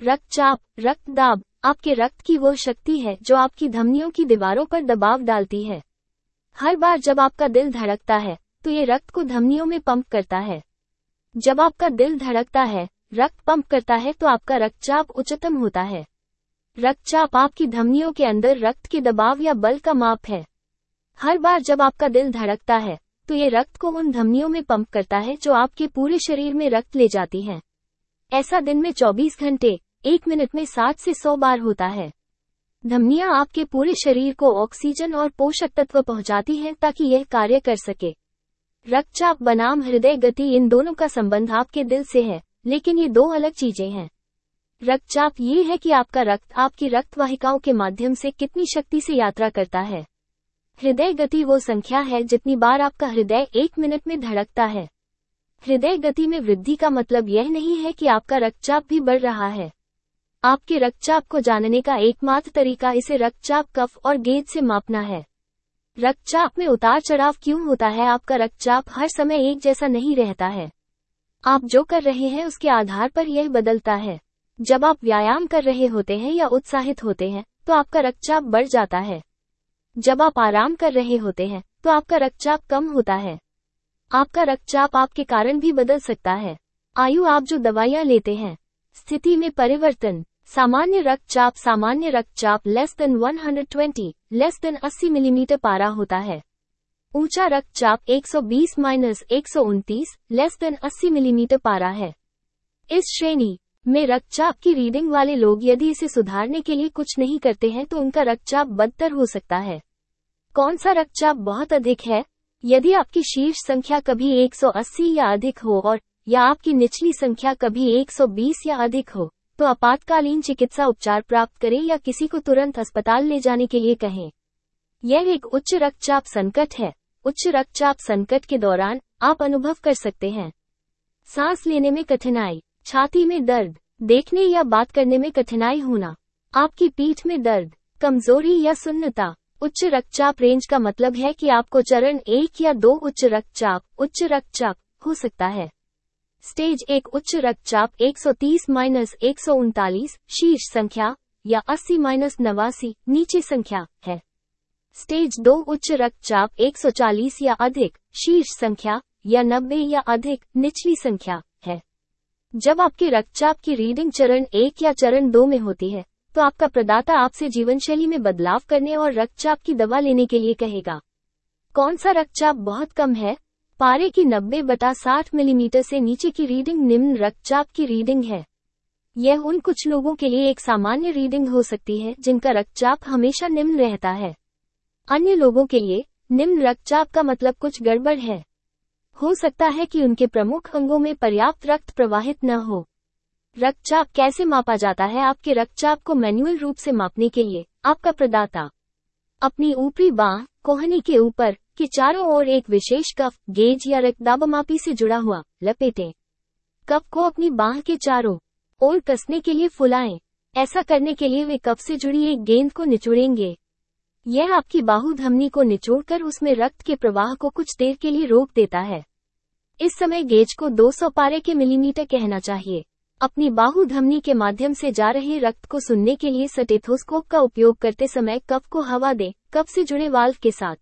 रक्तचाप, रक्त दाब आपके रक्त की वो शक्ति है जो आपकी धमनियों की दीवारों पर दबाव डालती है। हर बार जब आपका दिल धड़कता है तो ये रक्त को धमनियों में पंप करता है। जब आपका दिल धड़कता है, रक्त पंप करता है तो आपका रक्तचाप उच्चतम होता है। रक्तचाप आपकी धमनियों के अंदर रक्त के दबाव या बल का माप है। हर बार जब आपका दिल धड़कता है तो ये रक्त को उन धमनियों में पंप करता है जो आपके पूरे शरीर में रक्त ले जाती हैं। ऐसा दिन में 24 घंटे 1 मिनट में 60 से 100 बार होता है। धमनियां आपके पूरे शरीर को ऑक्सीजन और पोषक तत्व पहुंचाती हैं ताकि यह कार्य कर सके। रक्तचाप बनाम हृदय गति, इन दोनों का संबंध आपके दिल से है, लेकिन ये दो अलग चीजें हैं। रक्तचाप ये है कि आपका रक्त आपकी रक्त वाहिकाओं के माध्यम से कितनी शक्ति से यात्रा करता है। हृदय गति वो संख्या है जितनी बार आपका हृदय 1 मिनट में धड़कता है। हृदय गति में वृद्धि का मतलब यह नहीं है कि आपका रक्तचाप भी बढ़ रहा है। आपके रक्तचाप को जानने का एकमात्र तरीका इसे रक्तचाप कफ और गेज से मापना है। रक्तचाप में उतार चढ़ाव क्यों होता है? आपका रक्तचाप हर समय एक जैसा नहीं रहता है। आप जो कर रहे हैं उसके आधार पर यह बदलता है। जब आप व्यायाम कर रहे होते हैं या उत्साहित होते हैं तो आपका रक्तचाप बढ़ जाता है। जब आप आराम कर रहे होते हैं तो आपका रक्तचाप कम होता है। आपका रक्तचाप आपके कारण भी बदल सकता है। आयु, आप जो दवाइयां लेते हैं, स्थिति में परिवर्तन। सामान्य रक्तचाप less than 120 less than 80 millimetre पारा होता है। ऊंचा रक्तचाप 120-129 लेस देन 80 मिलीमीटर पारा है। इस श्रेणी में रक्तचाप की रीडिंग वाले लोग यदि इसे सुधारने के लिए कुछ नहीं करते हैं तो उनका रक्तचाप बदतर हो सकता है। कौन सा रक्तचाप बहुत अधिक है? यदि आपकी शीर्ष संख्या कभी 180 या अधिक हो और या आपकी निचली संख्या कभी 120 या अधिक हो, तो आपातकालीन चिकित्सा उपचार प्राप्त करें या किसी को तुरंत अस्पताल ले जाने के लिए कहें। यह एक उच्च रक्तचाप संकट है। उच्च रक्तचाप संकट के दौरान आप अनुभव कर सकते हैं सांस लेने में कठिनाई, छाती में दर्द, देखने या बात करने में कठिनाई होना, आपकी पीठ में दर्द, कमजोरी या सुन्नता। उच्च रक्तचाप रेंज का मतलब है कि आपको चरण 1 या 2 उच्च रक्तचाप हो सकता है। स्टेज 1 उच्च रक्तचाप 130-139 शीर्ष संख्या या 80-89 नीचे संख्या है। स्टेज 2 उच्च रक्तचाप 140 या अधिक शीर्ष संख्या या 90 या अधिक निचली संख्या है। जब आपके रक्तचाप की रीडिंग चरण 1 या चरण 2 में होती है तो आपका प्रदाता आपसे जीवनशैली में बदलाव करने और रक्तचाप की दवा लेने के लिए कहेगा। कौन सा रक्तचाप बहुत कम है? पारे की 90/60 मिलीमीटर से नीचे की रीडिंग निम्न रक्तचाप की रीडिंग है। यह उन कुछ लोगों के लिए एक सामान्य रीडिंग हो सकती है जिनका रक्तचाप हमेशा निम्न रहता है। अन्य लोगों के लिए निम्न रक्तचाप का मतलब कुछ गड़बड़ है। हो सकता है कि उनके प्रमुख अंगों में पर्याप्त रक्त प्रवाहित न हो। रक्तचाप कैसे मापा जाता है? आपके रक्तचाप को मैन्युअल रूप से मापने के लिए आपका प्रदाता अपनी ऊपरी बांह कोहनी के ऊपर के चारों ओर एक विशेष कफ, गेज या रक्तदाबमापी से जुड़ा हुआ लपेटें। कफ को अपनी बांह के चारों ओर कसने के लिए फुलाएं। ऐसा करने के लिए वे कफ से जुड़ी एक गेंद को निचोड़ेंगे। यह आपकी बाहु धमनी को निचोड़कर उसमें रक्त के प्रवाह को कुछ देर के लिए रोक देता है। इस समय गेज को 200 पारे के मिलीमीटर कहना चाहिए। अपनी बाहु धमनी के माध्यम से जा रहे रक्त को सुनने के लिए स्टेथोस्कोप का उपयोग करते समय कफ को हवा दें, कफ से जुड़े वाल्व के साथ।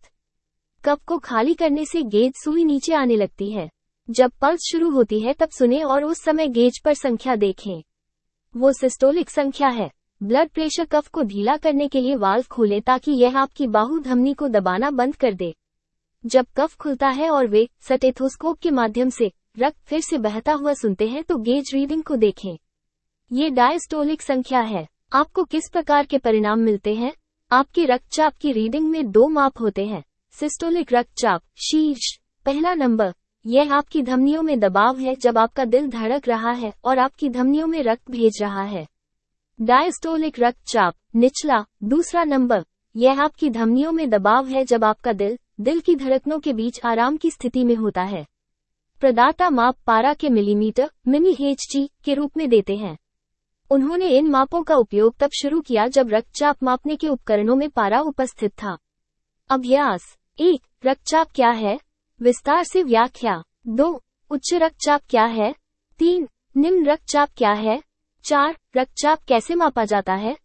कफ को खाली करने से गेज सुई नीचे आने लगती है। जब पल्स शुरू होती है तब सुने और उस समय गेज पर संख्या देखें। वो सिस्टोलिक संख्या है। ब्लड प्रेशर कफ को ढीला करने के लिए वाल्व खोलें ताकि यह आपकी बाहु धमनी को दबाना बंद कर दे। जब कफ खुलता है और वे स्टेथोस्कोप के माध्यम से रक्त फिर से बहता हुआ सुनते हैं तो गेज रीडिंग को देखें। ये डायस्टोलिक संख्या है। आपको किस प्रकार के परिणाम मिलते हैं? आपके रक्तचाप की रीडिंग में 2 माप होते हैं। सिस्टोलिक रक्तचाप शीर्ष पहला नंबर, यह आपकी धमनियों में दबाव है जब आपका दिल धड़क रहा है और आपकी धमनियों में रक्त भेज रहा है। डायस्टोलिक रक्तचाप निचला दूसरा नंबर, यह आपकी धमनियों में दबाव है जब आपका दिल की धड़कनों के बीच आराम की स्थिति में होता है। प्रदाता माप पारा के मिलीमीटर (मिली-Hg) के रूप में देते हैं। उन्होंने इन मापों का उपयोग तब शुरू किया जब रक्तचाप मापने के उपकरणों में पारा उपस्थित था। अभ्यास 1. रक्तचाप क्या है? विस्तार से व्याख्या। 2. उच्च रक्तचाप क्या है? 3. निम्न रक्तचाप क्या है? 4. रक्तचाप कैसे मापा जाता है?